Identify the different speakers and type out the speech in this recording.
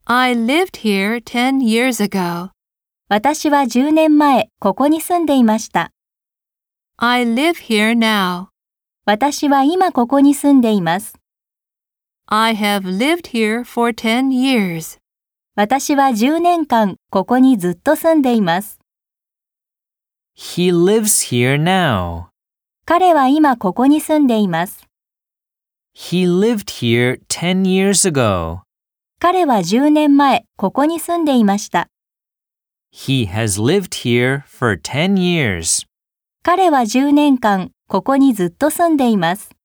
Speaker 1: I lived here 10 years ago.
Speaker 2: 私は10年前、ここに住んでいました。
Speaker 1: I live here now.
Speaker 2: 私は今ここに住んでいます。
Speaker 1: I have lived here for 10 years.
Speaker 2: 私は10年間、ここにずっと住んでいます。
Speaker 3: He lives here now.
Speaker 2: 彼は今ここに住んでいます。
Speaker 3: He lived here 10 years ago.
Speaker 2: 彼は10年前、ここに住んでいました。
Speaker 3: He has lived here for 10 years.
Speaker 2: 彼は10年間、ここにずっと住んでいます。